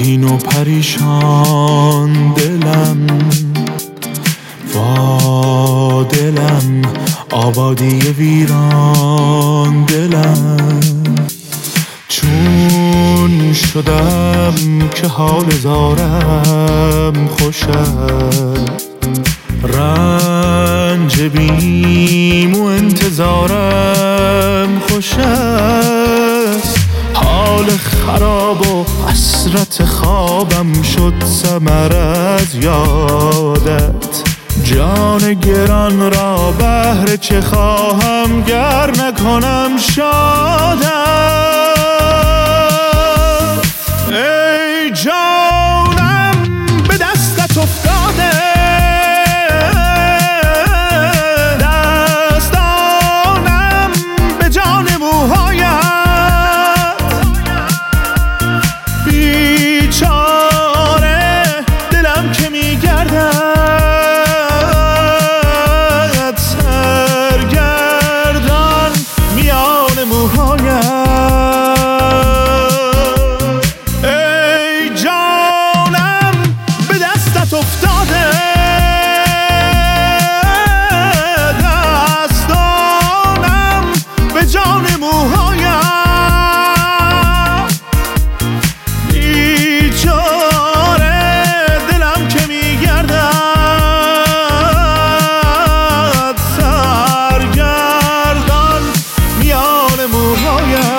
غمگین و پریشان دلم، وا دلم آبادی ویران دلم. چون شدم که حال زارم خوش است، رنج بیم و انتظارم خوش است. حال خراب و حسرت خوابم شد ثمر از یادت. جان گران را بهر چه خواهم گر نکنم شادت. ای جانم به دستت افتاده، دستانم به جان موهایت. بیچاره دلم که میگردد سرگردان میان موهایت. ای جانم به دستت افتاده، دستانم به جان موهایت. بیچاره دلم که میگردد سرگردان میان موهایت.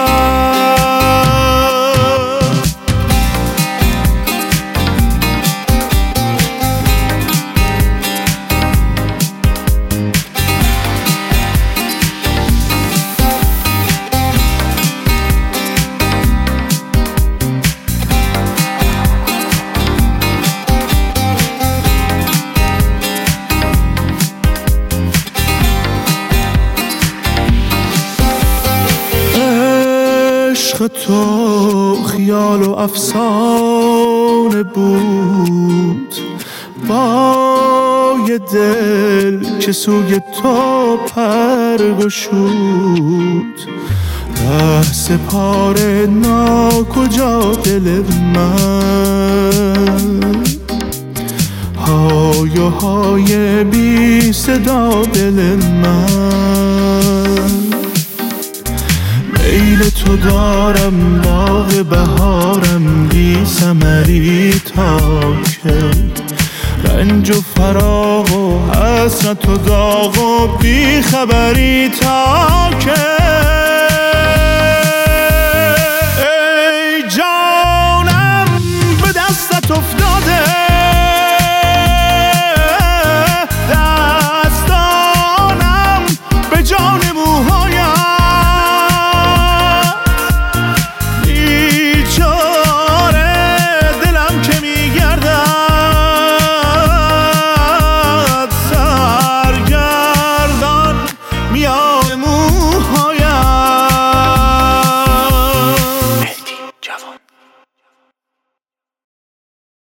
عشق تو خیال و افسانه بود، با یه دل که سوی تو پر گشود. ره سپار ناکجا دل من، های و های بی صدا دل من. میل تو دارم باغ بهارم بی ثمری تا کی. رنج و فراق و حسرت و داغ و بی خبری تا کی.